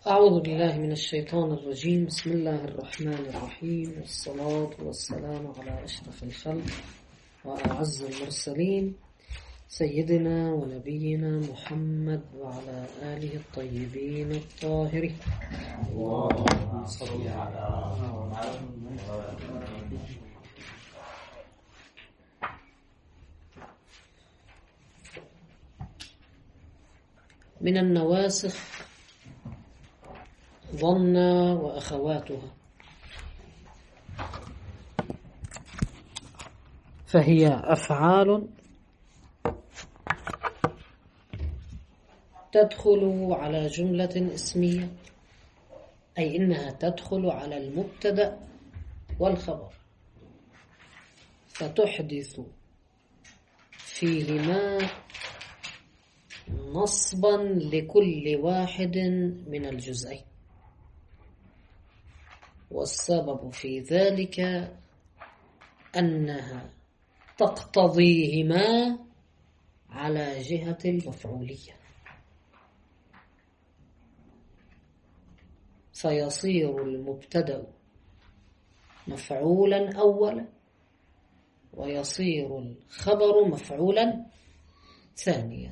أعوذ بالله من الشيطان الرجيم. بسم الله الرحمن الرحيم، والصلاة والسلام على أشرف الخلق وأعز المرسلين سيدنا ونبينا محمد وعلى آله الطيبين الطاهرين. اللهم صل على محمد. من النواسخ ظن وأخواتها، فهي أفعال تدخل على جملة اسمية، أي إنها تدخل على المبتدأ والخبر، فتحدث فيهما نصبا لكل واحد من الجزئين، والسبب في ذلك أنها تقتضيهما على جهة المفعولية، فيصير المبتدأ مفعولا أولا، ويصير الخبر مفعولا ثانيا.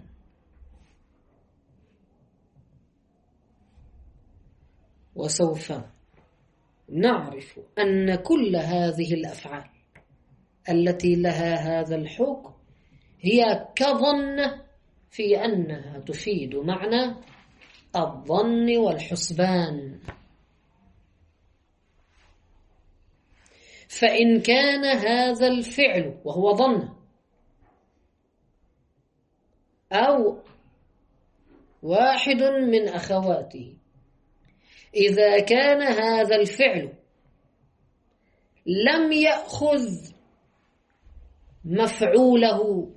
وسوف نعرف أن كل هذه الأفعال التي لها هذا الحكم هي كظن، في أنها تفيد معنى الظن والحسبان. فإن كان هذا الفعل وهو ظن أو واحد من أخواته، إذا كان هذا الفعل لم يأخذ مفعوله،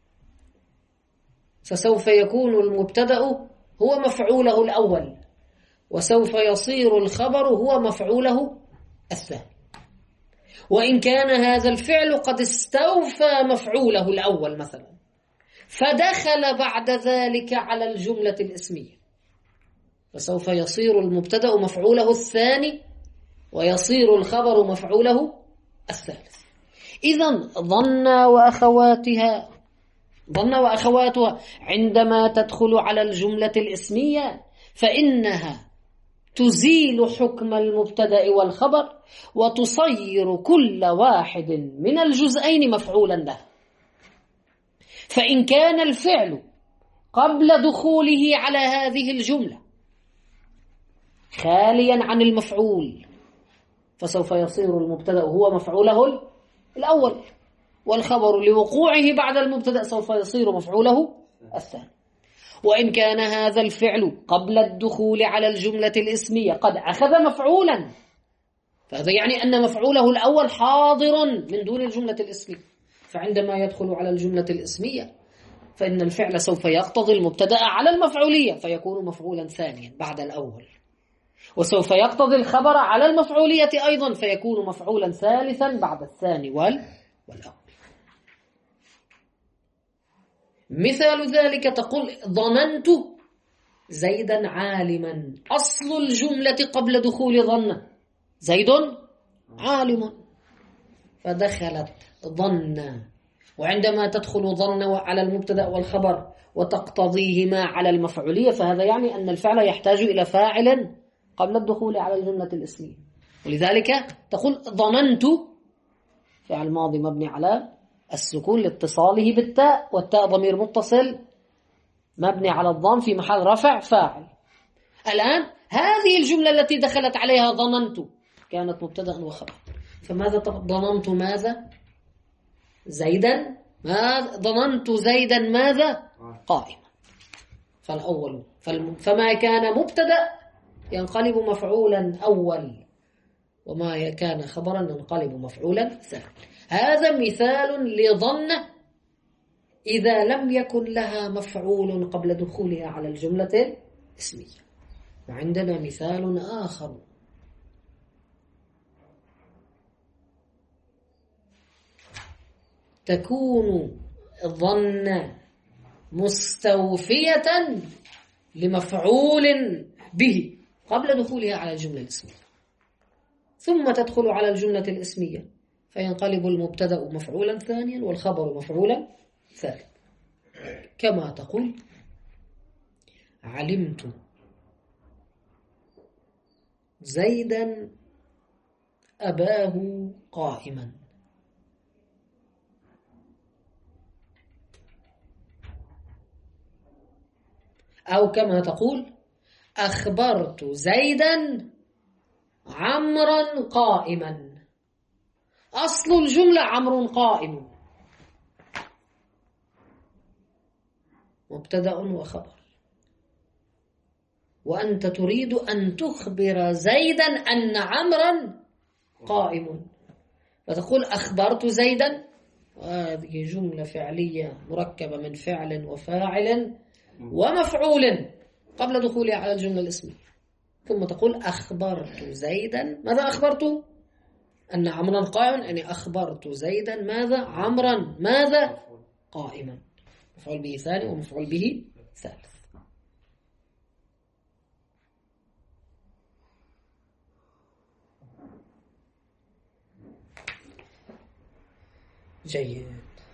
فسوف يكون المبتدأ هو مفعوله الأول، وسوف يصير الخبر هو مفعوله الثاني. وإن كان هذا الفعل قد استوفى مفعوله الأول مثلا، فدخل بعد ذلك على الجملة الاسمية، فسوف يصير المبتدأ مفعوله الثاني، ويصير الخبر مفعوله الثالث. إذن ظن وأخواتها عندما تدخل على الجملة الاسمية فإنها تزيل حكم المبتدأ والخبر، وتصير كل واحد من الجزئين مفعولا له. فإن كان الفعل قبل دخوله على هذه الجملة خاليا عن المفعول، فسوف يصير المبتدأ هو مفعوله الأول، والخبر لوقوعه بعد المبتدأ سوف يصير مفعوله الثاني. وإن كان هذا الفعل قبل الدخول على الجملة الاسمية قد أخذ مفعولا، فهذا يعني أن مفعوله الأول حاضر من دون الجملة الاسمية، فعندما يدخل على الجملة الاسمية فإن الفعل سوف يقتضي المبتدأ على المفعولية، فيكون مفعولا ثانيا بعد الأول، وسوف يقتضي الخبر على المفعولية أيضا، فيكون مفعولا ثالثا بعد الثاني والأول. مثال ذلك تقول ظننت زيدا عالما، أصل الجملة قبل دخول ظن زيد عالم، فدخلت ظن، وعندما تدخل ظن على المبتدأ والخبر وتقتضيهما على المفعولية، فهذا يعني أن الفعل يحتاج إلى فاعل قبل الدخول على الجملة الاسمية، ولذلك تقول ظننت فعل ماضي مبني على السكون لاتصاله بالتاء، والتاء ضمير متصل مبني على الضم في محل رفع فاعل. الآن هذه الجملة التي دخلت عليها ظننت كانت مبتدأ وخبر، فماذا ظننت ماذا؟ زيدا. ظننت زيدا ماذا؟ قائما. فالأول فما كان مبتدأ ينقلب مفعولا أول، وما كان خبرا ينقلب مفعولا ثاني. هذا مثال لظن إذا لم يكن لها مفعول قبل دخولها على الجملة الاسمية. وعندنا مثال آخر، تكون ظن مستوفية لمفعول به، قبل دخولها على الجملة الاسمية، ثم تدخل على الجملة الاسمية فينقلب المبتدأ مفعولا ثانيا والخبر مفعولا ثالث. كما تقول علمت زيدا أباه قائما، أو كما تقول أخبرت زيدا عمرا قائما. أصل الجملة عمرو قائم، مبتدأ وخبر، وأنت تريد أن تخبر زيدا أن عمرا قائم، فتقول أخبرت زيدا، وهذه جملة فعلية مركبة من فعل وفاعل ومفعول قبل دخولها على الجملة الاسمية، ثم تقول أخبرت زيدا. ماذا أخبرت؟ أن عمرا قائم، يعني أخبرت زيدا ماذا؟ عمرا ماذا؟ قائما. مفعول به ثاني ومفعول به ثالث. جيد.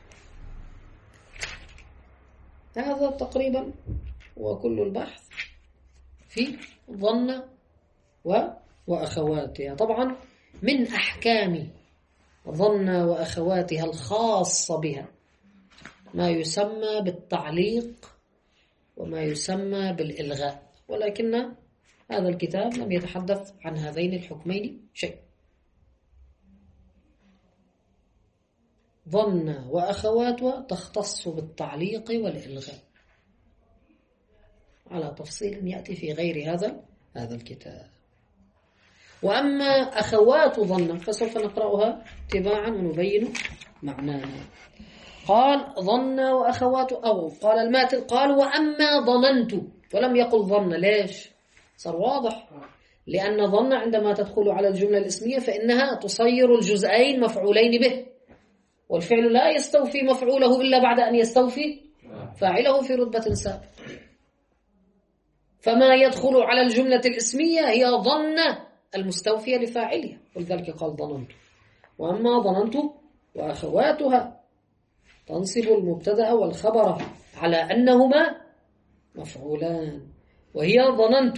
هذا تقريبا وكل البحث في ظن وأخواتها. طبعا من أحكام ظن وأخواتها الخاصة بها ما يسمى بالتعليق وما يسمى بالإلغاء، ولكن هذا الكتاب لم يتحدث عن هذين الحكمين شيء. ظن وأخواتها تختص بالتعليق والإلغاء على تفصيل يأتي في غير هذا الكتاب. وأما أخوات ظن فسوف نقرأها تباعا ونبين معناها. قال ظن وأخوات، أو قال الماتن قال وأما ظننت، ولم يقل ظن. ليش؟ صار واضح، لأن ظن عندما تدخل على الجملة الاسمية فإنها تصير الجزئين مفعولين به، والفعل لا يستوفي مفعوله إلا بعد أن يستوفي فاعله في رتبة سابقة. فما يدخل على الجملة الاسمية هي ظن المستوفية لفاعلها، ولذلك قال ظننت. وأما ظننت وأخواتها تنصب المبتدأ والخبر على أنهما مفعولان، وهي ظننت.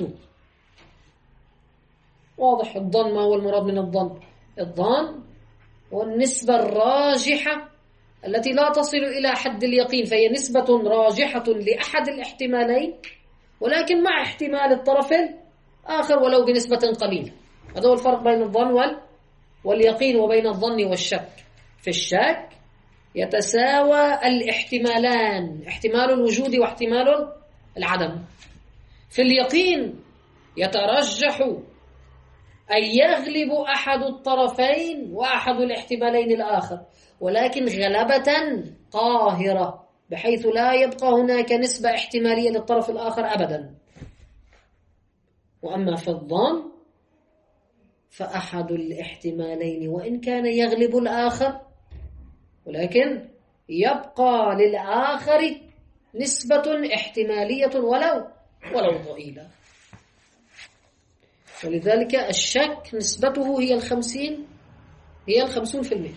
واضح الظن. ما هو المراد من الظن؟ الظن هو النسبة الراجحة التي لا تصل إلى حد اليقين، فهي نسبة راجحة لأحد الاحتمالين ولكن مع احتمال الطرف الآخر ولو بنسبة قليلة. هذا هو الفرق بين الظن واليقين وبين الظن والشك. في الشك يتساوى الاحتمالان، احتمال الوجود واحتمال العدم. في اليقين يترجح أن يغلب أحد الطرفين وأحد الاحتمالين الآخر، ولكن غلبة قاهرة بحيث لا يبقى هناك نسبة احتمالية للطرف الآخر أبدا. وأما في الظن فأحد الاحتمالين وإن كان يغلب الآخر ولكن يبقى للآخر نسبة احتمالية ولو ضئيلة. ولذلك الشك نسبته هي 50%.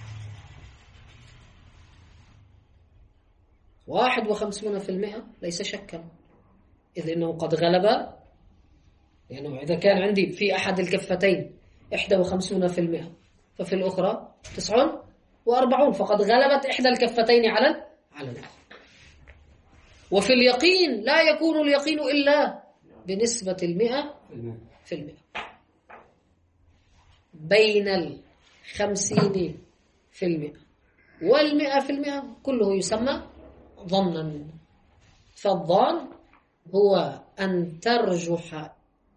51% ليس شكا، إذ إنه قد غلب، يعني إذا كان عندي في أحد الكفتين 51% ففي الأخرى 49، فقد غلبت إحدى الكفتين على الأخرى. وفي اليقين لا يكون اليقين إلا بنسبة 100%. بين 50% وال100% كله يسمى ظنا. فالظن هو أن ترجح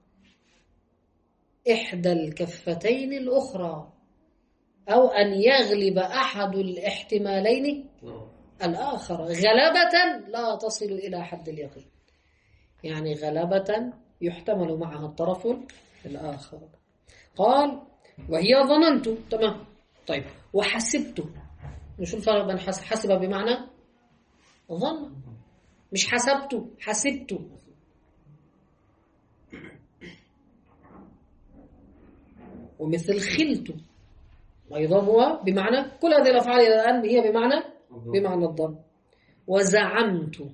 إحدى الكفتين الأخرى أو أن يغلب أحد الاحتمالين الآخر غلبة لا تصل إلى حد اليقين، يعني غلبة يحتمل معها الطرف الآخر. قال وهي ظننت. تمام. طيب وحسبت، نشوف الفرق بين حسب بمعنى ظن، مش حسبت، حسبت. ومثل خلت أيضا هو بمعنى كل هذه الأفعال الآن هي بمعنى الضم. وزعمت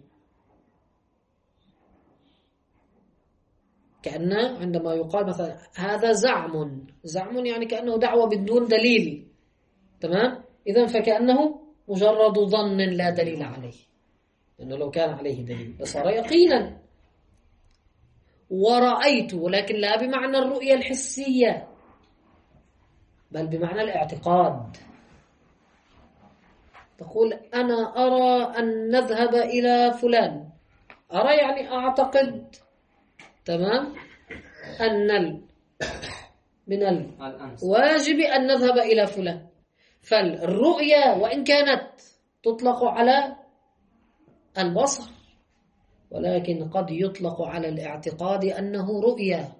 كأن عندما يقال مثلا هذا زعم يعني كأنه دعوة بدون دليل، تمام؟ إذن فكأنه مجرد ظن لا دليل عليه، لأنه لو كان عليه دليل لصار يقينا. ورأيت ولكن لا بمعنى الرؤية الحسية بل بمعنى الاعتقاد. تقول أنا أرى أن نذهب إلى فلان، أرى يعني أعتقد، تمام، أن من الواجب أن نذهب إلى فلان. فالرؤية وإن كانت تطلق على البصر ولكن قد يطلق على الاعتقاد أنه رؤية،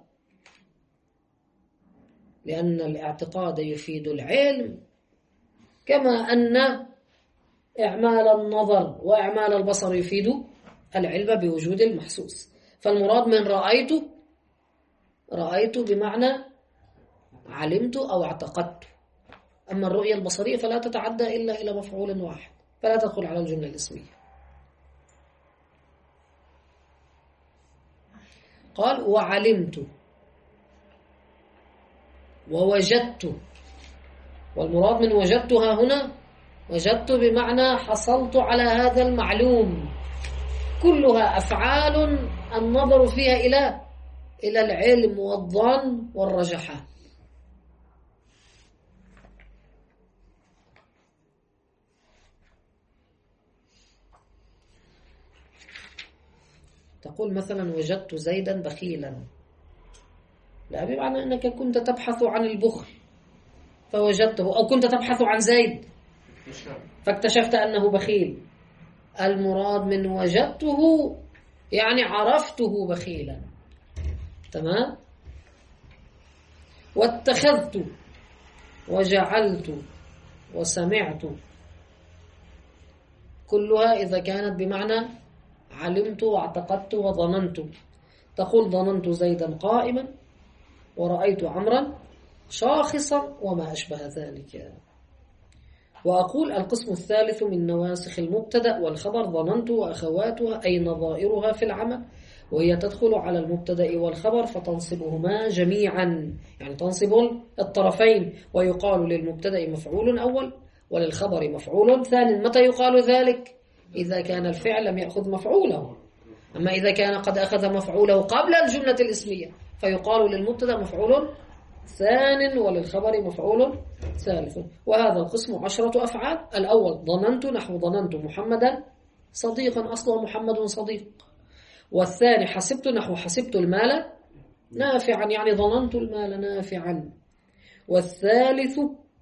لأن الاعتقاد يفيد العلم كما أن إعمال النظر وإعمال البصر يفيد العلم بوجود المحسوس. فالمراد من رأيت بمعنى علمت أو اعتقدت. أما الرؤية البصرية فلا تتعدى إلا إلى مفعول واحد، فلا تدخل على الجملة الاسمية. قال وعلمت ووجدت، والمراد من وجدتها هنا وجدت بمعنى حصلت على هذا المعلوم. كلها أفعال النظر فيها إلى العلم والظن والرجحان. تقول مثلا وجدت زيدا بخيلا، لا بمعنى أنك كنت تبحث عن البخل فوجدته، أو كنت تبحث عن زيد فاكتشفت أنه بخيل. المراد من وجدته يعني عرفته بخيلا، تمام. واتخذت وجعلت وسمعت كلها إذا كانت بمعنى علمت واعتقدت وظننت. تقول ظننت زيدا قائما ورأيت عمرا شاخصا وما أشبه ذلك. وأقول القسم الثالث من نواسخ المبتدأ والخبر ظننت وأخواتها أي نظائرها في العمل، وهي تدخل على المبتدأ والخبر فتنصبهما جميعا، يعني تنصب الطرفين. ويقال للمبتدأ مفعول أول وللخبر مفعول ثاني. متى يقال ذلك؟ إذا كان الفعل لم يأخذ مفعوله. أما إذا كان قد أخذ مفعوله قبل الجملة الاسمية فيقال للمبتدأ مفعول ثان وللخبر مفعول ثالث. وهذا القسم 10 أفعال. الأول ظننت نحو ظننت محمدا صديقا، أصله محمد صديق. والثاني حسبت نحو حسبت المال نافعا، يعني ظننت المال نافعا. والثالث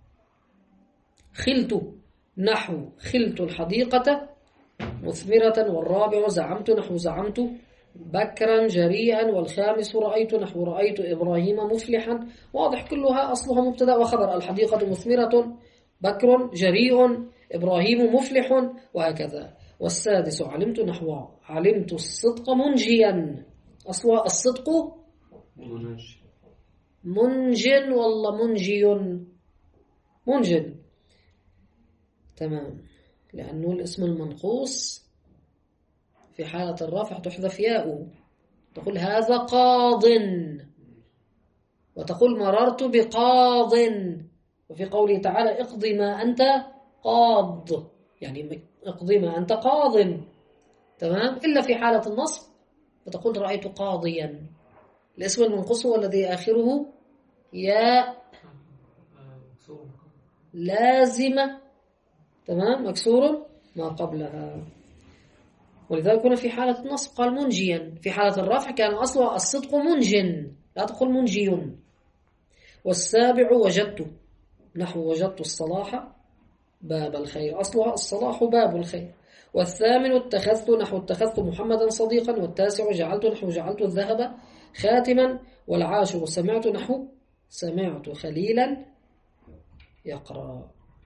خلت نحو خلت الحديقة مثمرة. والرابع زعمت نحو زعمت بكرا جريئا. والخامس رأيت نحو رأيت إبراهيم مفلحا. واضح كلها أصلها مبتدأ وخبر. الحديقة مثمرة، بكر جريء، إبراهيم مفلح، وهكذا. والسادس علمت نحو علمت الصدق منجيا. أصلها الصدق منجن والله منجن، تمام، لأنه الاسم المنقوص في حالة الرفع تحذف ياؤه. تقول هذا قاض، وتقول مررت بقاض. وفي قوله تعالى اقضي ما أنت قاض، يعني اقضي ما أنت قاض، تمام. إلا في حالة النصب فتقول رأيت قاضيا. الاسم المنقوص هو الذي آخره ياء لازمة، تمام، مكسور ما قبلها. ولذلك هنا في حالة النصب قال منجيا. في حالة الرفع كان أصله الصدق منجن، لا تقول منجي. والسابع وجدت نحو وجدت الصلاح باب الخير، أصلها الصلاح باب الخير. والثامن اتخذت نحو اتخذت محمدا صديقا. والتاسع جعلت نحو جعلت الذهب خاتما. والعاشر سمعت نحو سمعت خليلا يقرأ.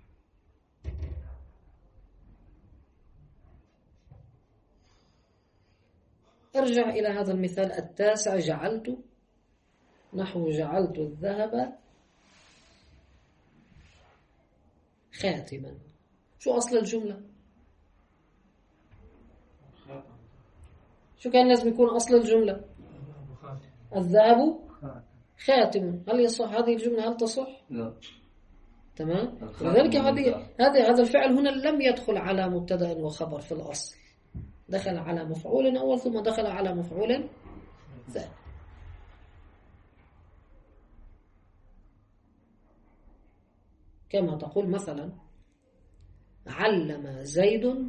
ارجع إلى هذا المثال التاسع، جعلت نحو جعلت الذهب خاتما. شو أصل الجملة؟ شو كان لازم يكون أصل الجملة؟ الذهب خاتم. هل يصح هذه الجملة؟ هل تصح؟ لا. تمام. لذلك هذا الفعل هنا لم يدخل على مبتدأ وخبر في الأصل، دخل على مفعول أول ثم دخل على مفعول ثاني. كما تقول مثلا علم زيد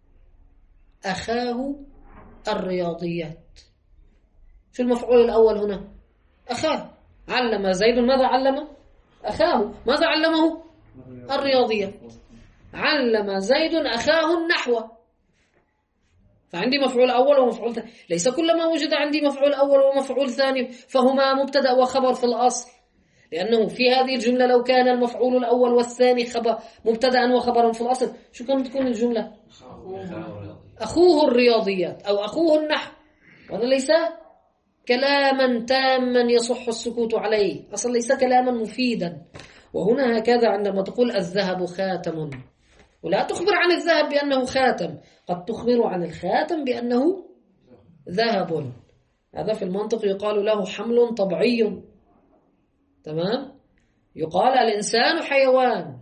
أخاه الرياضيات. شو المفعول الأول هنا؟ أخاه. علم زيد ماذا علم؟ أخاه. ماذا علمه؟ الرياضيات. علم زيد أخاه النحو. فعندي مفعول أول ومفعول ثاني. ليس كلما وجد عندي مفعول أول ومفعول ثاني فهما مبتدأ وخبر في الأصل، لأنه في هذه الجملة لو كان المفعول الأول والثاني مبتدأ وخبرا في الأصل شو كانت تكون الجملة؟ أخوه الرياضيات أو أخوه النحو. وهذا ليس كلاما تاما يصح السكوت عليه، أصلا ليس كلاما مفيدا. وهنا هكذا عندما تقول الذهب خاتم، ولا تخبر عن الذهب بأنه خاتم، قد تخبر عن الخاتم بأنه ذهب. هذا في المنطق يقال له حمل طبعي. تمام. يقال الإنسان حيوان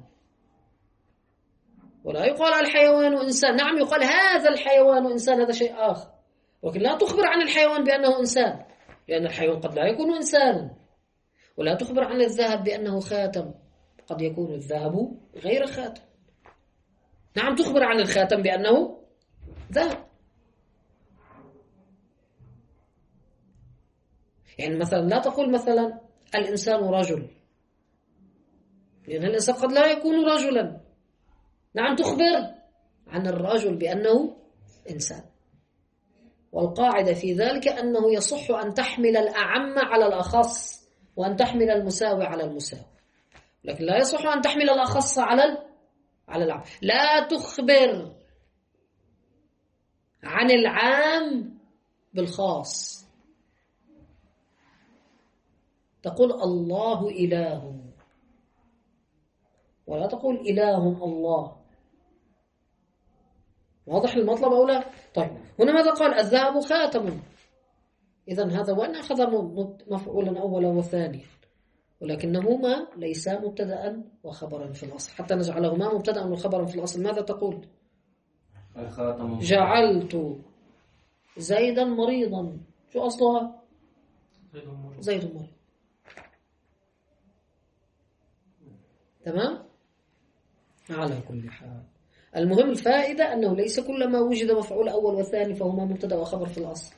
ولا يقال الحيوان إنسان. نعم يقال هذا الحيوان إنسان، هذا شيء آخر، ولكن لا تخبر عن الحيوان بأنه إنسان، لأن الحيوان قد لا يكون إنسانا. ولا تخبر عن الذهب بأنه خاتم، قد يكون الذهب غير خاتم. نعم تخبر عن الخاتم بأنه ذهب. يعني مثلا لا تقول مثلا الإنسان رجل، لأن الإنسان قد لا يكون رجلا. نعم تخبر عن الرجل بأنه إنسان. والقاعدة في ذلك أنه يصح أن تحمل الأعم على الأخص وأن تحمل المساوي على المساوي، لكن لا يصح أن تحمل الأخص على العام. لا تخبر عن العام بالخاص. تقول الله إله ولا تقول إله الله. واضح المطلب أو لا؟ طيب هنا ماذا قال؟ الذهب خاتم. إذن هذا وأن أخذ مفعولا أولا وثانيا، ولكنهما ليسا مبتدأ وخبرا في الأصل. حتى نجعلهما مبتدأ وخبرا في الأصل ماذا تقول؟ جعلت زيدا مريضا. شو أصلها؟ زيد مريض. تمام؟ على كل حال المهم الفائدة أنه ليس كلما وجد مفعول أول وثاني فهما مبتدأ وخبر في الأصل.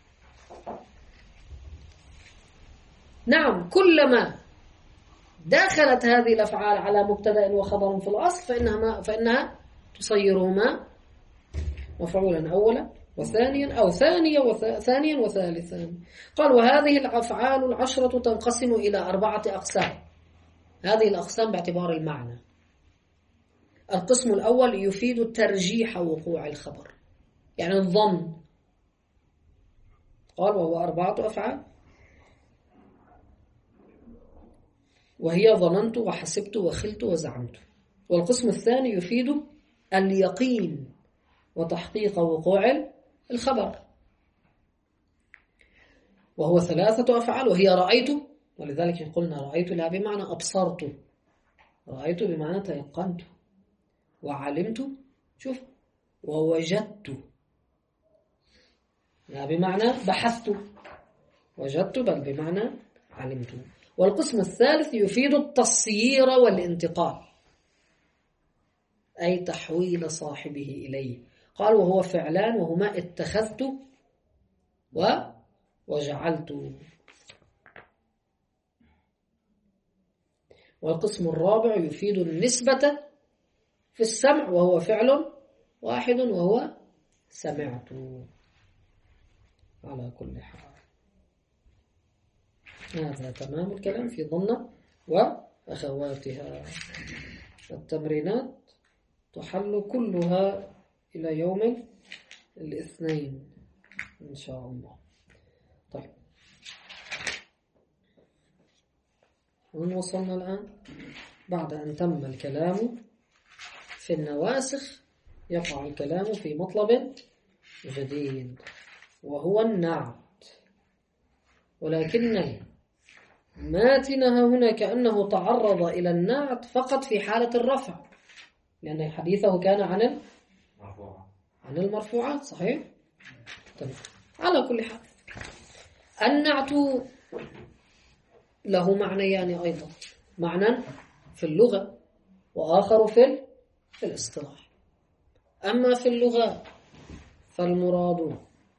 نعم كلما دخلت هذه الأفعال على مبتدأ وخبر في الأصل فإنها تصيرهما مفعولا أولا وثانيا أو ثانيا وثالثا. قال وهذه الأفعال العشرة تنقسم إلى 4 أقسام. هذه الأقسام باعتبار المعنى. القسم الأول يفيد ترجيح وقوع الخبر، يعني الظن. قال وهو 4 أفعال، وهي ظننت وحسبت وخلت وزعمت. والقسم الثاني يفيد اليقين وتحقيق وقوع الخبر، وهو 3 أفعال، وهي رأيت. ولذلك قلنا رأيت لا بمعنى أبصرت، رأيت بمعنى تيقنت، وعلمت شوف، ووجدت لا بمعنى بحثت، وجدت بل بمعنى علمت. والقسم الثالث يفيد التصيير والانتقال، أي تحويل صاحبه إليه. قال وهو فعلان وهما اتخذت وجعلت. والقسم الرابع يفيد النسبة في السمع وهو فعل واحد وهو سمعت. على كل حال هذا تمام الكلام في ظن وأخواتها. التمرينات تحل كلها إلى يوم الاثنين إن شاء الله. طيب وين وصلنا الآن؟ بعد أن تم الكلام في النواسخ يقع الكلام في مطلب جديد وهو النعت، ولكن ماتنها هنا كأنه تعرض إلى النعت فقط في حالة الرفع، لأن حديثه كان عن المرفوعات. صحيح؟ طيب. على كل حال النعت له معنيان أيضا، معنى في اللغة وآخر في الاصطلاح. أما في اللغة فالمراد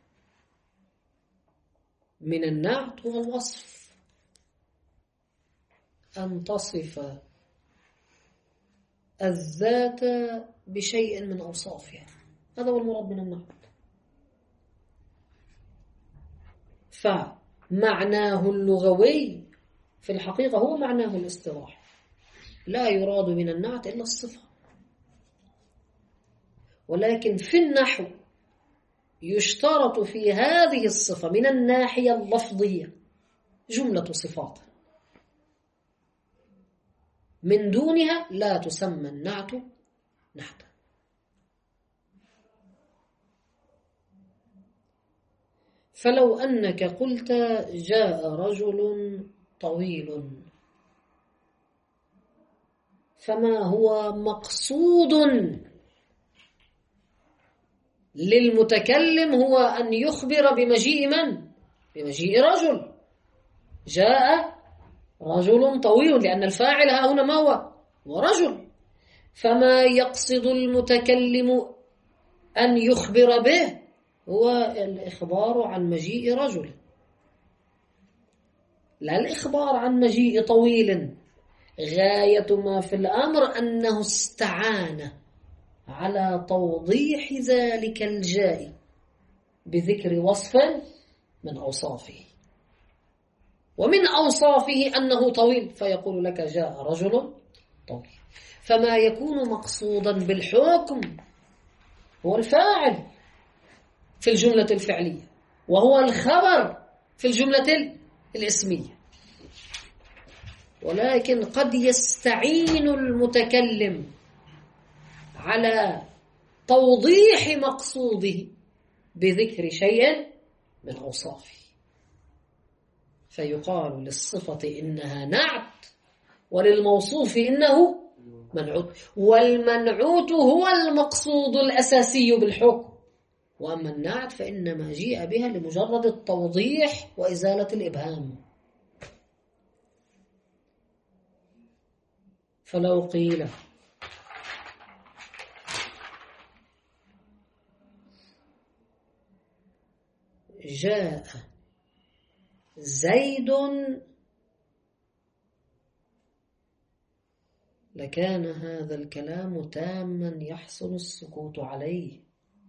من النعت هو الوصف، أن تصف الذات بشيء من أوصافها، هذا هو المراد من النعت. فمعناه اللغوي في الحقيقة هو معناه الاصطلاحي، لا يراد من النعت إلا الصفة. ولكن في النحو يشترط في هذه الصفة من الناحية اللفظية جملة صفات، من دونها لا تسمى النعت نعتا. فلو أنك قلت جاء رجل طويل، فما هو مقصود للمتكلم هو أن يخبر بمجيء من؟ بمجيء رجل. جاء رجل طويل، لأن الفاعل ها هنا ما هو؟ ورجل. فما يقصد المتكلم أن يخبر به هو الإخبار عن مجيء رجل، لا الإخبار عن مجيء طويل. غاية ما في الأمر أنه استعان على توضيح ذلك الجاء بذكر وصف من أوصافه، ومن أوصافه أنه طويل، فيقول لك جاء رجل طويل. فما يكون مقصودا بالحكم هو الفاعل في الجملة الفعلية، وهو الخبر في الجملة الاسمية. ولكن قد يستعين المتكلم على توضيح مقصوده بذكر شيء من أوصافه، فيقال للصفة إنها نعت وللموصوف إنه منعوت، والمنعوت هو المقصود الأساسي بالحكم، وأما النعت فإنما جيء بها لمجرد التوضيح وإزالة الإبهام. فلو قيل جاء زيد لكان هذا الكلام تاما يحسن السكوت عليه،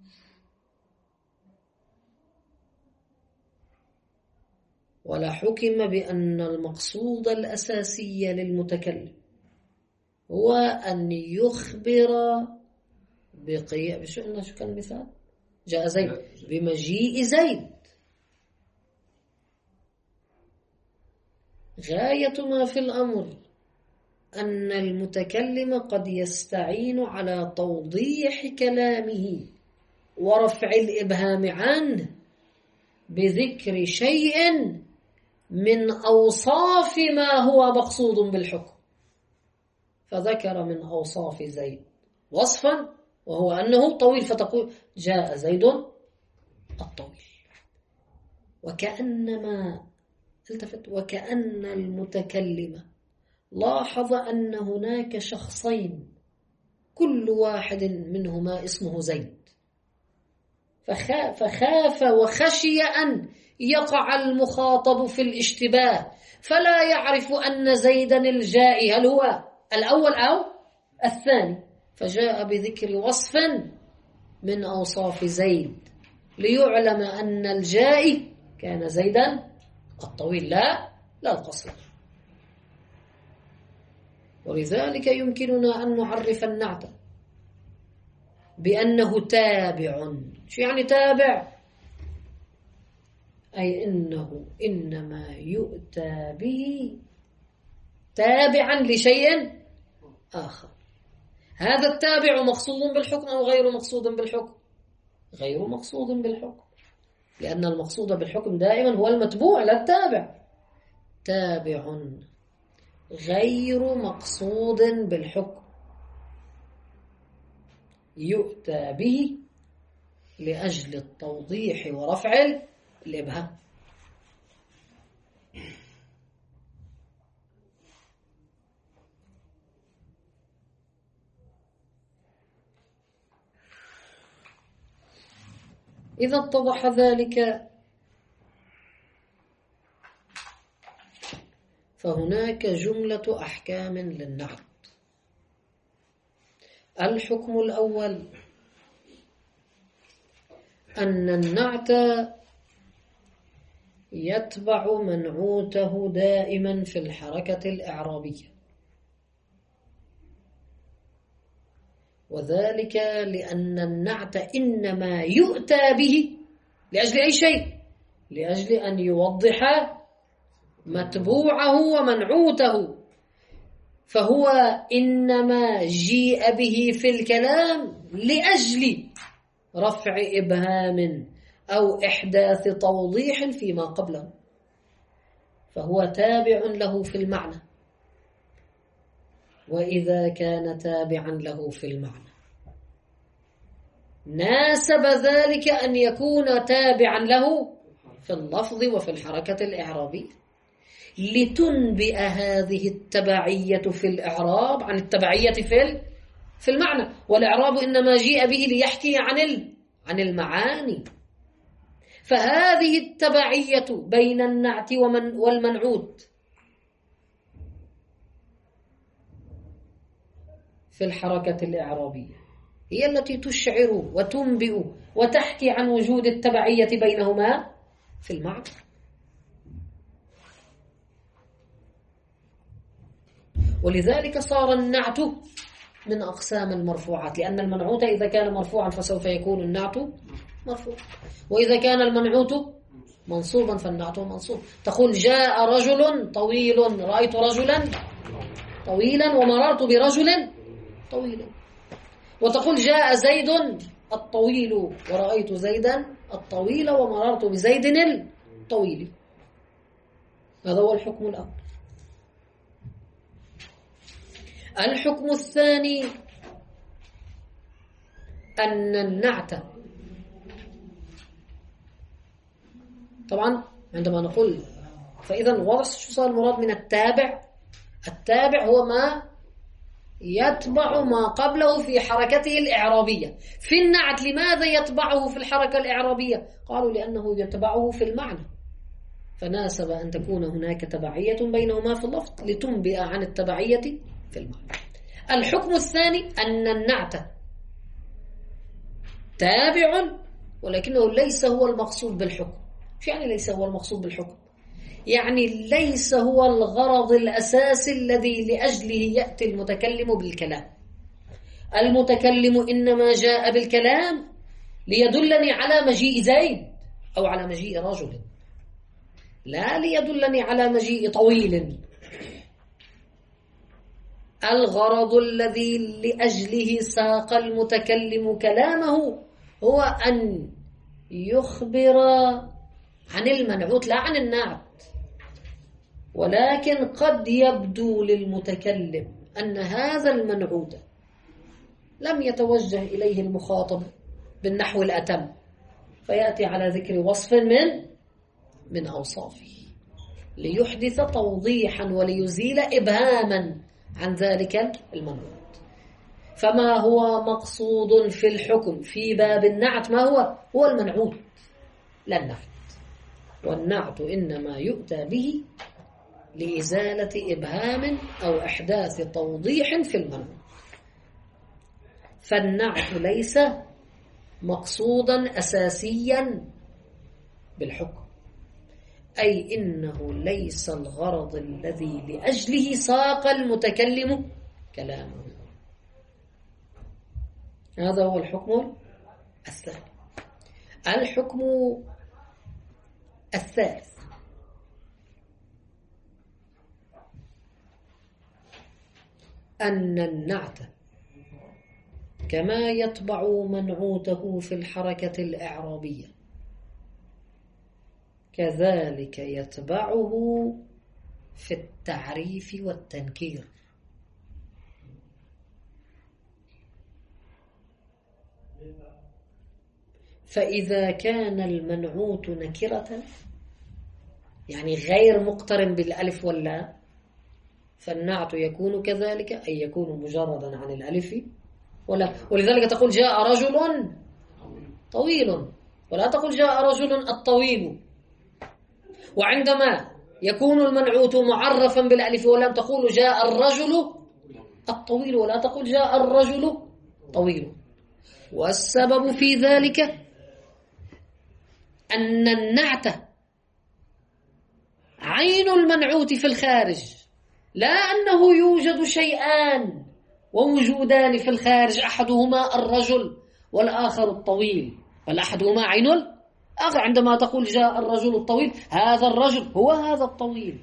ولا حكم بأن المقصود الأساسي للمتكلم هو أن يخبر شو كان المثال؟ جاء زيد بمجيء زيد. غاية ما في الأمر أن المتكلم قد يستعين على توضيح كلامه ورفع الإبهام عنه بذكر شيء من أوصاف ما هو مقصود بالحكم، فذكر من أوصاف زيد وصفا وهو أنه طويل، فتقول جاء زيد الطويل. وكأن المتكلم لاحظ أن هناك شخصين كل واحد منهما اسمه زيد، فخاف وخشي أن يقع المخاطب في الاشتباه، فلا يعرف أن زيدا الجائي هل هو الأول أو الثاني، فجاء بذكر وصف من أوصاف زيد ليعلم أن الجائي كان زيدا الطويل لا القصير. ولذلك يمكننا أن نعرف النعت بأنه تابع. شو يعني تابع؟ أي إنه إنما يؤتى به تابعا لشيء آخر، هذا التابع مقصود بالحكم أو غير مقصود بالحكم؟ غير مقصود بالحكم، لأن المقصود بالحكم دائما هو المتبوع لا التابع. تابع غير مقصود بالحكم يؤتى به لأجل التوضيح ورفع الإبهام. إذا اتضح ذلك فهناك جملة أحكام للنعت. الحكم الأول أن النعت يتبع منعوته دائما في الحركة الإعرابية، وذلك لأن النعت إنما يؤتى به لأجل أي شيء؟ لأجل أن يوضح متبوعه ومنعوته، فهو إنما جيء به في الكلام لأجل رفع إبهام أو إحداث توضيح فيما قبله، فهو تابع له في المعنى. وإذا كان تابعا له في المعنى ناسب ذلك أن يكون تابعا له في اللفظ وفي الحركة الإعرابية، لتنبئ هذه التبعية في الإعراب عن التبعية في المعنى. والإعراب إنما جيء به ليحكي عن المعاني، فهذه التبعية بين النعت والمنعوت في الحركة الإعرابية هي التي تشعر وتنبئ وتحكي عن وجود التبعية بينهما في المعنى. ولذلك صار النعت من أقسام المرفوعات، لأن المنعوت إذا كان مرفوعا فسوف يكون النعت مرفوع، وإذا كان المنعوت منصوبا فالنعت منصوب. تقول جاء رجل طويل، رأيت رجلا طويلا ومررت برجل طويل. وتقول جاء زيد الطويل ورأيت زيدا الطويل ومررت بزيد الطويل. هذا هو الحكم الأول. الحكم الثاني أن النعت، طبعا عندما نقول فإذا واضح شو صار المراد من التابع. التابع هو ما يتبع ما قبله في حركته الإعرابية. في النعت لماذا يتبعه في الحركة الإعرابية؟ قالوا لأنه يتبعه في المعنى، فناسب أن تكون هناك تبعية بينهما في اللفظ لتنبئ عن التبعية في المعنى. الحكم الثاني أن النعت تابع ولكنه ليس هو المقصود بالحكم. شو يعني ليس هو المقصود بالحكم؟ يعني ليس هو الغرض الأساسي الذي لأجله يأتي المتكلم بالكلام. المتكلم إنما جاء بالكلام ليدلني على مجيء زيد أو على مجيء رجل، لا ليدلني على مجيء طويل. الغرض الذي لأجله ساق المتكلم كلامه هو أن يخبر عن المنعوت لا عن النعت. ولكن قد يبدو للمتكلم أن هذا المنعوت لم يتوجه إليه المخاطب بالنحو الأتم، فيأتي على ذكر وصف من أوصافه ليحدث توضيحا وليزيل إبهاما عن ذلك المنعوت. فما هو مقصود في الحكم في باب النعت ما هو المنعوت لا النعت، والنعت إنما يؤتى به لإزالة إبهام أو إحداث توضيح في المنعوت. فالنعت ليس مقصودا أساسيا بالحكم، أي إنه ليس الغرض الذي لأجله ساق المتكلم كلامه. هذا هو الحكم الثاني. الحكم الثالث أن النعت كما يتبع منعوته في الحركة الإعرابية كذلك يتبعه في التعريف والتنكير. فإذا كان المنعوت نكرة يعني غير مقترن بالألف واللام فالنعت يكون كذلك، أي يكون مجردا عن الألف ولا. ولذلك تقول جاء رجل طويل ولا تقول جاء رجل الطويل. وعندما يكون المنعوت معرفا بالألف واللام تقول جاء الرجل الطويل ولا تقول جاء الرجل طويل. والسبب في ذلك أن النعت عين المنعوت في الخارج، لا أنه يوجد شيئان ووجودان في الخارج أحدهما الرجل والآخر الطويل، بل أحدهما عين الآخر. عندما تقول جاء الرجل الطويل هذا الرجل هو هذا الطويل،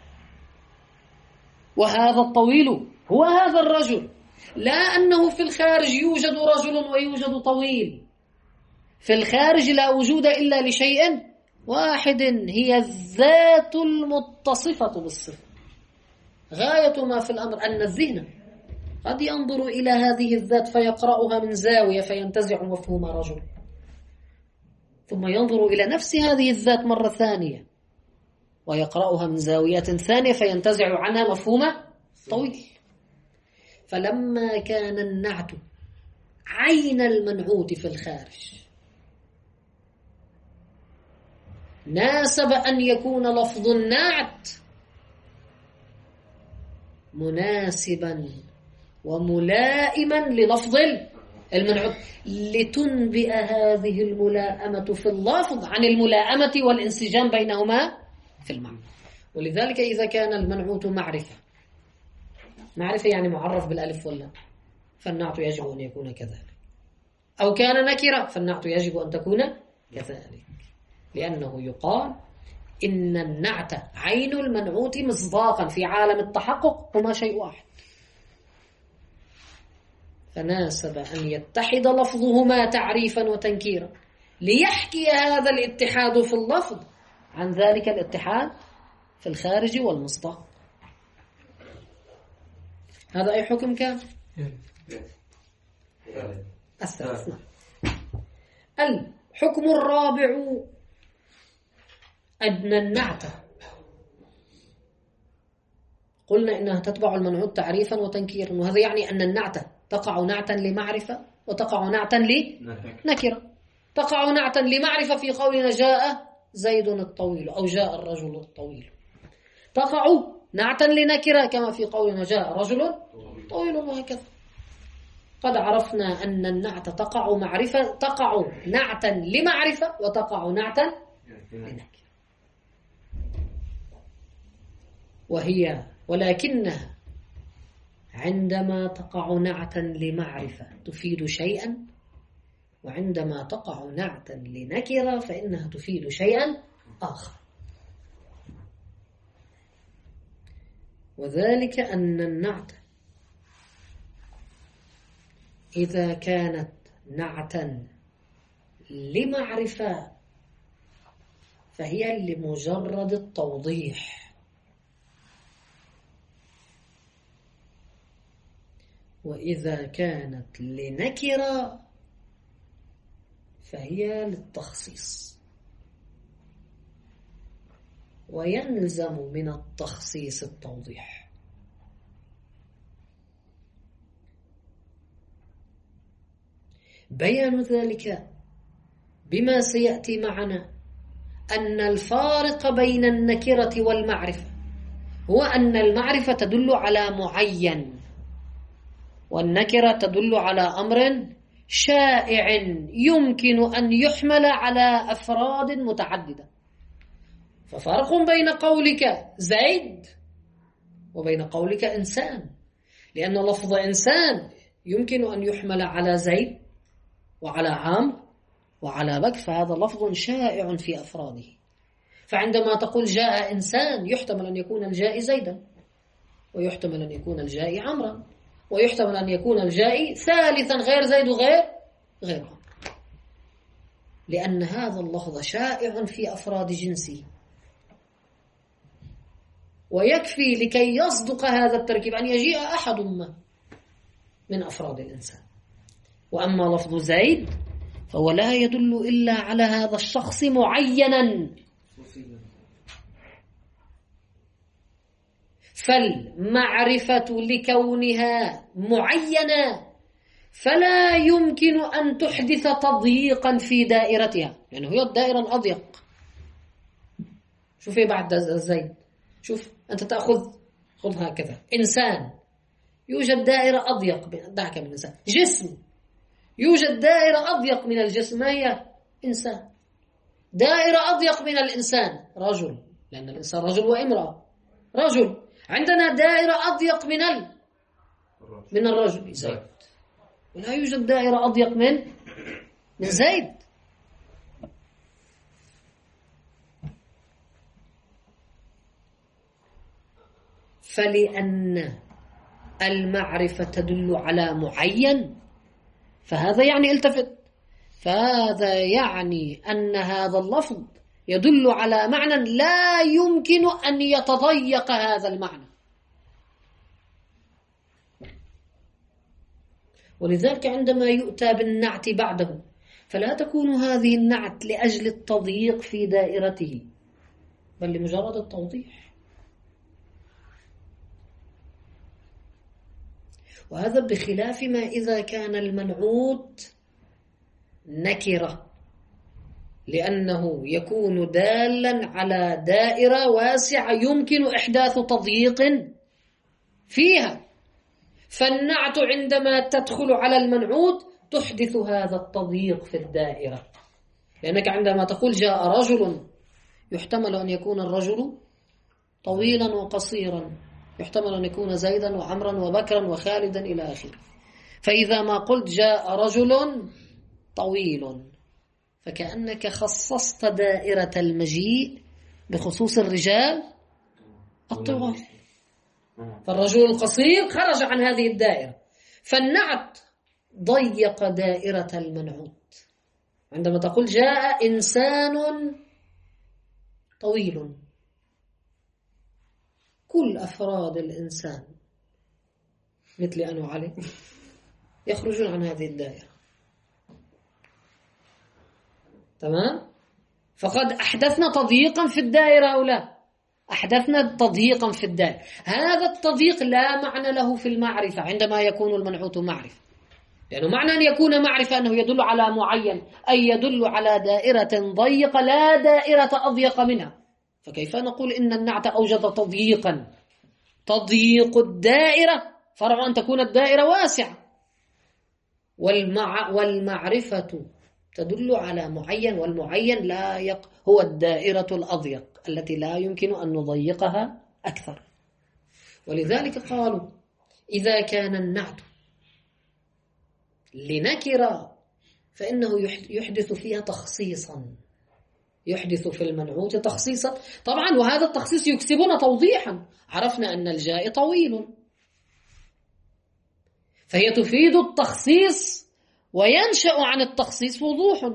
وهذا الطويل هو هذا الرجل، لا أنه في الخارج يوجد رجل ويوجد طويل. في الخارج لا وجود إلا لشيء واحد هي الذات المتصفة بالصفة. غاية ما في الأمر أن الذهن قد ينظر إلى هذه الذات فيقرأها من زاوية فينتزع مفهوم رجل، ثم ينظر إلى نفس هذه الذات مرة ثانية ويقرأها من زاوية ثانية فينتزع عنها مفهوم طويل. فلما كان النعت عين المنعوت في الخارج ناسب أن يكون لفظ النعت مناسبا وملائما للفظ المنعوت لتنبئ هذه الملائمة في اللفظ عن الملائمة والانسجام بينهما في المعنى. ولذلك إذا كان المنعوت معرفة يعني معرف بالألف واللام فالنعت يجب أن يكون كذلك، أو كان نكرة فالنعت يجب أن تكون كذلك، لأنه يقال إن النعت عين المنعوت مصداقا في عالم التحقق هما شيء واحد، فناسب أن يتحد لفظهما تعريفا وتنكيرا ليحكي هذا الاتحاد في اللفظ عن ذلك الاتحاد في الخارج والمصداق. هذا أي حكم كان؟ الثالث. الحكم الرابع أن النعت قلنا إنها تتبع المنعوت تعريفا وتنكيرا، وهذا يعني أن النعت تقع نعتا لمعرفة وتقع نعتا لنكرة. تقع نعتا لمعرفة في قولنا جاء زيد الطويل أو جاء الرجل الطويل، تقع نعتا لنكرة كما في قولنا جاء رجل طويل، وهكذا. قد عرفنا أن النعت تقع نعتا لمعرفة وتقع نعتا لنكرة، ولكنها عندما تقع نعتا لمعرفة تفيد شيئا، وعندما تقع نعتا لنكرة فإنها تفيد شيئا آخر. وذلك أن النعت إذا كانت نعتا لمعرفة فهي لمجرد التوضيح، وإذا كانت لنكرة فهي للتخصيص، ويلزم من التخصيص التوضيح. بيان ذلك بما سيأتي معنا أن الفارق بين النكرة والمعرفة هو أن المعرفة تدل على معين، والنكرة تدل على أمر شائع يمكن أن يحمل على أفراد متعددة. ففرق بين قولك زيد وبين قولك إنسان، لأن لفظ إنسان يمكن أن يحمل على زيد وعلى عمرو وعلى بكر، فهذا لفظ شائع في أفراده. فعندما تقول جاء إنسان يحتمل أن يكون الجاء زيدا ويحتمل أن يكون الجاء عمرا، ويحتمل أن يكون الجائي ثالثا غير زيد وغير عمرو، لأن هذا اللفظ شائع في أفراد جنسه، ويكفي لكي يصدق هذا التركيب أن يجيء أحد ما من أفراد الإنسان. وأما لفظ زيد فهو لا يدل إلا على هذا الشخص معينا، فالمعرفة لكونها معينة فلا يمكن أن تحدث تضييقا في دائرتها، يعني هي الدائرة الأضيق. شوف إيه بعد زيد، شوف أنت خذ هكذا إنسان، يوجد دائرة أضيق، دعك من إنسان. جسم، يوجد دائرة أضيق من الجسم، ما هي؟ إنسان. دائرة أضيق من الإنسان رجل، لأن الإنسان رجل وامرأة. رجل، عندنا دائرة أضيق من الرجل زيد، ولا يوجد دائرة أضيق من زيد. فلأن المعرفة تدل على معين، فهذا يعني التفت، فهذا يعني أن هذا اللفظ يدل على معنى لا يمكن أن يتضيق هذا المعنى. ولذلك عندما يؤتى بالنعت بعده فلا تكون هذه النعت لأجل التضييق في دائرته، بل لمجرد التوضيح. وهذا بخلاف ما إذا كان المنعوت نكرة، لأنه يكون دالا على دائرة واسعة يمكن إحداث تضييق فيها، فالنعت عندما تدخل على المنعوت تحدث هذا التضييق في الدائرة. لأنك عندما تقول جاء رجل يحتمل أن يكون الرجل طويلا وقصيرا، يحتمل أن يكون زيدا وعمرا وبكرا وخالدا إلى آخره. فإذا ما قلت جاء رجل طويل فكأنك خصصت دائرة المجيء بخصوص الرجال الطوال، فالرجل القصير خرج عن هذه الدائرة، فالنعت ضيق دائرة المنعوت. عندما تقول جاء إنسان طويل، كل أفراد الإنسان مثل أنا وعلي يخرجون عن هذه الدائرة، تمام؟ فقد أحدثنا تضييقا في الدائرة أو لا؟ أحدثنا تضييقا في الدائرة. هذا التضييق لا معنى له في المعرفة عندما يكون المنعوت معرفة، لأنه معنى أن يكون معرفة أنه يدل على معين، أي يدل على دائرة ضيقة لا دائرة أضيق منها. فكيف نقول إن النعت أوجد تضييقا؟ تضييق الدائرة فرع أن تكون الدائرة واسعة، والمعرفة تدل على معين، والمعين هو الدائرة الأضيق التي لا يمكن أن نضيقها أكثر. ولذلك قالوا إذا كان النعت لنكرة فإنه يحدث فيها تخصيصا، يحدث في المنعوت تخصيصا طبعا، وهذا التخصيص يكسبنا توضيحا. عرفنا أن الجاء طويل، فهي تفيد التخصيص وينشأ عن التخصيص وضوح.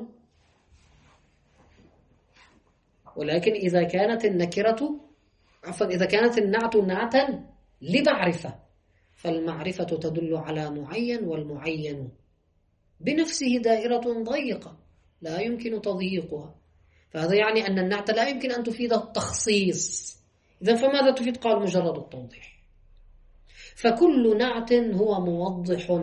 ولكن إذا كانت إذا كانت النعت نعتا لمعرفة فالمعرفة تدل على معين، والمعين بنفسه دائرة ضيقة لا يمكن تضييقها، فهذا يعني أن النعت لا يمكن أن تفيد التخصيص. إذن فماذا تفيد؟ قال مجرد التوضيح. فكل نعت هو موضح،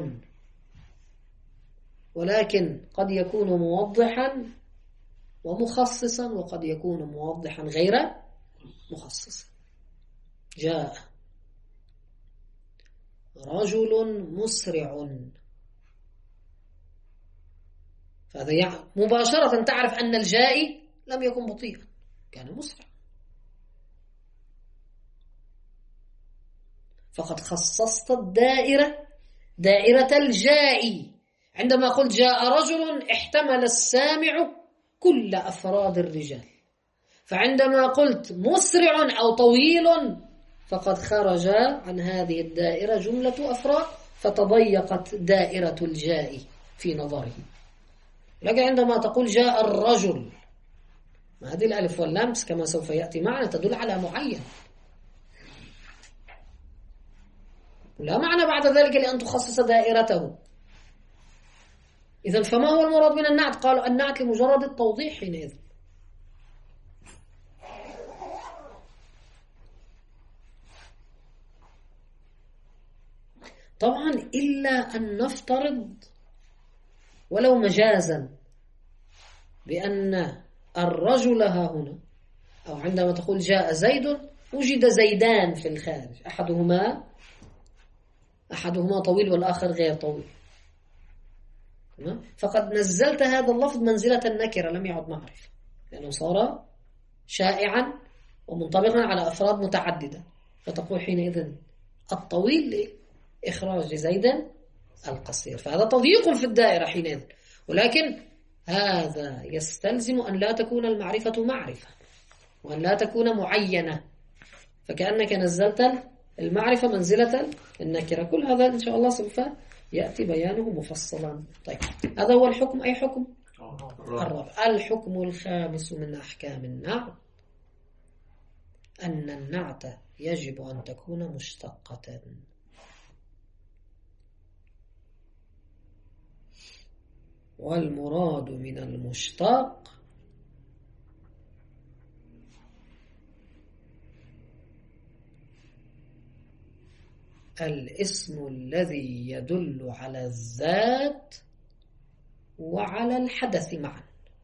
ولكن قد يكون موضحا ومخصصا، وقد يكون موضحا غير مخصصا. جاء رجل مسرع، فهذا يعني مباشرة تعرف أن الجائي لم يكن بطيئا، كان مسرع، فقد خصصت دائرة الجائي. عندما قلت جاء رجل احتمل السامع كل أفراد الرجال، فعندما قلت مسرع أو طويل فقد خرج عن هذه الدائرة جملة أفراد، فتضيقت دائرة الجاء في نظره. لكن عندما تقول جاء الرجل، هذه الألف واللام كما سوف يأتي معنا تدل على معين، لا معنى بعد ذلك لأن تخصص دائرته. إذن فما هو المراد من النعت؟ قالوا النعت لمجرد التوضيح حينئذ. طبعا إلا أن نفترض ولو مجازا بأن الرجل ها هنا، أو عندما تقول جاء زيد وجد زيدان في الخارج، أحدهما طويل والآخر غير طويل، فقد نزلت هذا اللفظ منزلة النكرة، لم يعد معرفة، لأنه صار شائعا ومنطبقا على أفراد متعددة، فتقول حينئذ الطويل لإخراج زيد القصير، فهذا تضييق في الدائرة حينئذ. ولكن هذا يستلزم أن لا تكون المعرفة معرفة وأن لا تكون معينة، فكأنك نزلت المعرفة منزلة النكرة. كل هذا إن شاء الله سوف يأتي بيانه مفصلا. طيب هذا هو الحكم. أي حكم؟ الرابع. الحكم الخامس من أحكام النعت أن النعت يجب أن تكون مشتقة. والمراد من المشتق الاسم الذي يدل على الذات وعلى الحدث معا.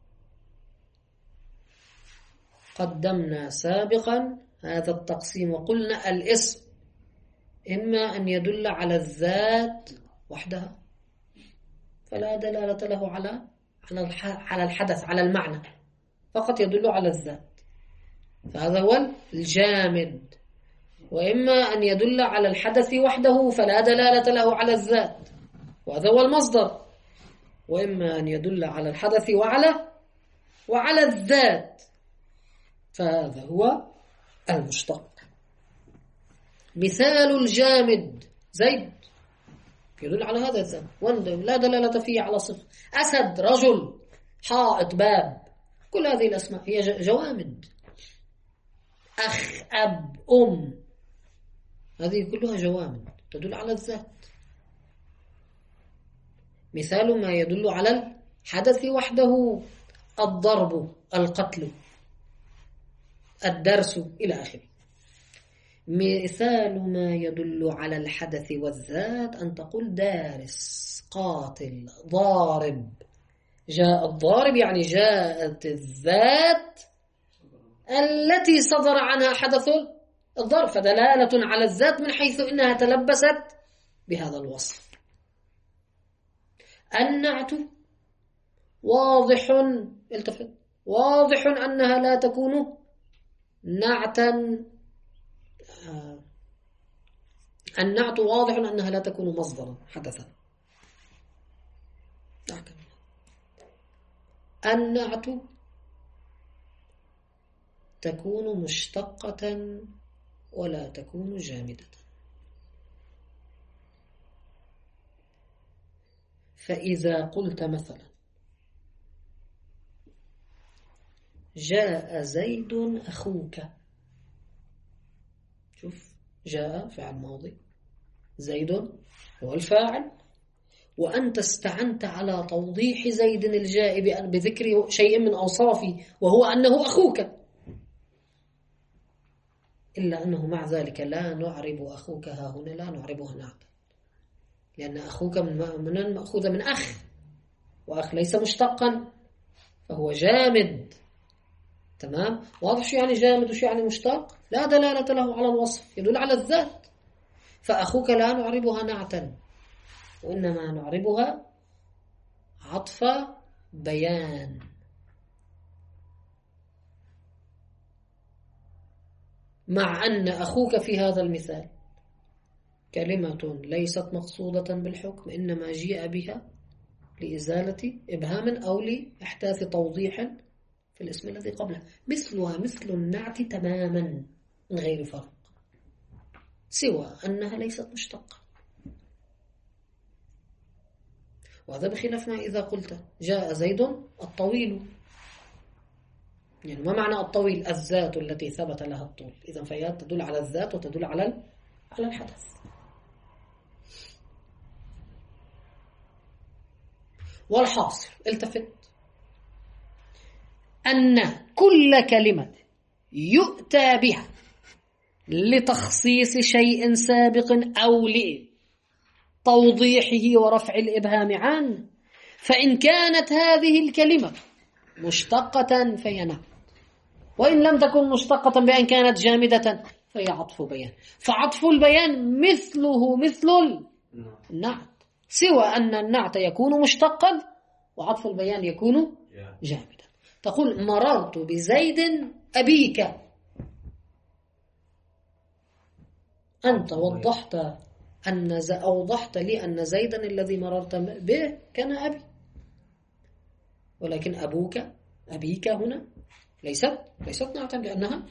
قدمنا سابقا هذا التقسيم وقلنا الاسم إما أن يدل على الذات وحدها فلا دلالة له على الحدث، على المعنى، فقط يدل على الذات، فهذا هو الجامد. وإما أن يدل على الحدث وحده فلا دلالة له على الذات، وهذا هو المصدر. وإما أن يدل على الحدث وعلى الذات، فهذا هو المشتق. مثال الجامد زيد يدل على هذا الذات لا دلالة فيه على صفة. أسد، رجل، حائط، باب، كل هذه الأسماء هي جوامد. أخ، أب، أم، هذه كلها جوامد تدل على الذات. مثال ما يدل على الحدث وحده الضرب، القتل، الدرس إلى آخره. مثال ما يدل على الحدث والذات أن تقول دارس، قاتل، ضارب. جاء الضارب يعني جاءت الذات التي صدر عنها حدث الضرب، فدلالة على الذات من حيث إنها تلبست بهذا الوصف. النعت واضح، التفت، واضح أنها لا تكون نعتا. النعت واضح أنها لا تكون مصدرا حدثا. النعت تكون مشتقة ولا تكون جامدة. فإذا قلت مثلا جاء زيد أخوك، شوف، جاء فعل ماضي، زيد هو الفاعل، وأنت استعنت على توضيح زيد الجاء بذكر شيء من أوصافه وهو أنه أخوك، إلا أنه مع ذلك لا نعرب أخوك ها هنا، لا نعربها نعتا، لأن أخوك من مأخوذ من أخ، وأخ ليس مشتقا فهو جامد. تمام؟ واضح شو يعني جامد وشو يعني مشتق؟ لا دلالة له على الوصف، يدل على الذات. فأخوك لا نعربها نعتا، وإنما نعربها عطف بيان. مع أن أخوك في هذا المثال كلمة ليست مقصودة بالحكم، إنما جيء بها لإزالة إبهام أو لإحداث توضيح في الاسم الذي قبله، مثلها مثل النعت تماما من غير فرق، سوى أنها ليست مشتقة. وهذا بخلاف ما إذا قلت جاء زيد الطويل، يعني ما معنى الطويل؟ الذات التي ثبت لها الطول، إذن فهي تدل على الذات وتدل على الحدث. والحاصل التفت أن كل كلمة يؤتى بها لتخصيص شيء سابق أو لتوضيحه ورفع الإبهام عنه، فإن كانت هذه الكلمة مشتقة فهي نعت، وإن لم تكن مشتقة بأن كانت جامدة فهي عطف بيان. فعطف البيان مثله مثل النعت، سوى أن النعت يكون مشتقا وعطف البيان يكون جامدا. تقول مررت بزيد أبيك، أنت أوضحت لي أن زيدا الذي مررت به كان أبي، ولكن أبيك هنا ليست نعتا، لأنها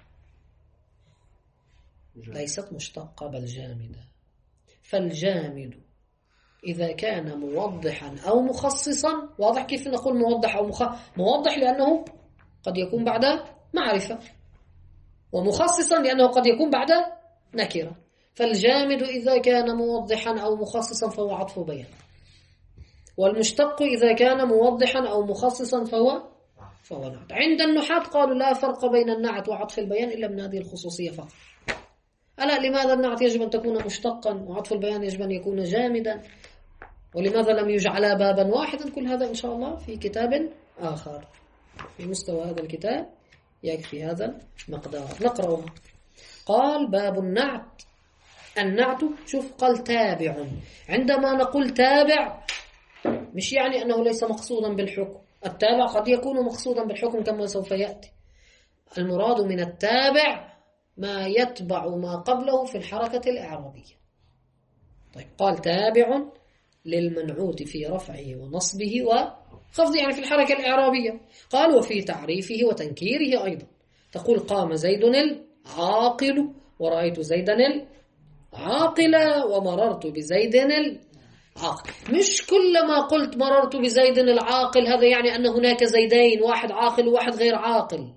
ليست مشتقة بل جامدة. فالجامد إذا كان موضحا أو مخصصا، واضح كيف نقول موضح أو موضح لأنه قد يكون بعد معرفة، ومخصصا لأنه قد يكون بعد نكرة. فالجامد إذا كان موضحا أو مخصصا فهو عطف بيان، والمشتق إذا كان موضحا أو مخصصا فهو نعت. عند النحاة قالوا لا فرق بين النعت وعطف البيان إلا من هذه الخصوصية فقط. ألا لماذا النعت يجب أن تكون مشتقا وعطف البيان يجب أن يكون جامدا، ولماذا لم يجعل بابا واحدا؟ كل هذا إن شاء الله في كتاب آخر في مستوى هذا الكتاب، يكفي هذا المقدار نقرأه. قال باب النعت. النعت شوف قال تابع. عندما نقول تابع مش يعني أنه ليس مقصودا بالحكم، التابع قد يكون مقصودا بالحكم كما سوف يأتي. المراد من التابع ما يتبع ما قبله في الحركة الإعرابية. طيب قال تابع للمنعوت في رفعه ونصبه وخفضه، يعني في الحركة الإعرابية. قال وفي تعريفه وتنكيره أيضا. تقول قام زيد العاقل ورأيت زيدا العاقل ومررت بزيد العاقل. مش كلما قلت مررت بزيد العاقل هذا يعني أن هناك زيدين، واحد عاقل وواحد غير عاقل.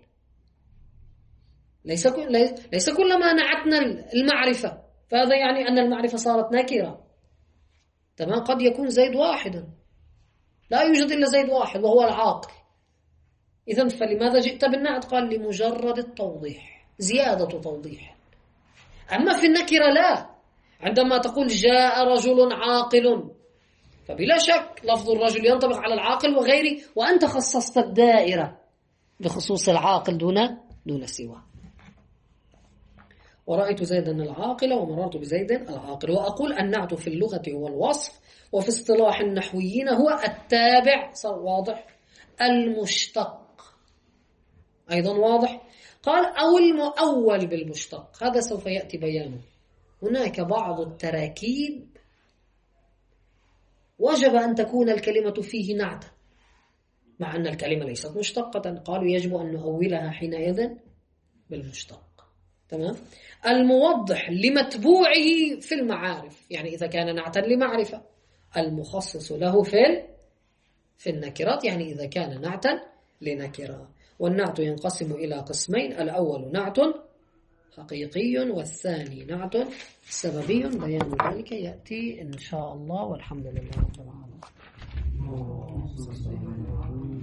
ليس كلما نعتنا المعرفة فهذا يعني أن المعرفة صارت نكرة. تمام، قد يكون زيد واحدا، لا يوجد إلا زيد واحد وهو العاقل. إذن فلماذا جئت بالنعت؟ قال لمجرد التوضيح، زيادة توضيح. أما في النكرة لا، عندما تقول جاء رجل عاقل فبلا شك لفظ الرجل ينطبق على العاقل وغيره، وأنت خصصت الدائرة بخصوص العاقل دون سوى. ورأيت زيدا العاقل ومررت بزيد العاقل. وأقول النعت في اللغة هو الوصف، وفي اصطلاح النحويين هو التابع. صار واضح؟ المشتق أيضا واضح. قال أو المؤول بالمشتق، هذا سوف يأتي بيانه. هناك بعض التراكيب وجب أن تكون الكلمة فيه نعتا مع أن الكلمة ليست مشتقة، قالوا يجب أن نؤولها حينئذ بالمشتق. تمام. الموضح لمتبوعه في المعارف، يعني إذا كان نعتا لمعرفة. المخصص له في النكرات، يعني إذا كان نعتا لنكرة. والنعت ينقسم إلى قسمين: الأول نعت حقيقي، والثاني نعت سببي. بيان ذلك يأتي إن شاء الله، والحمد لله رب العالمين.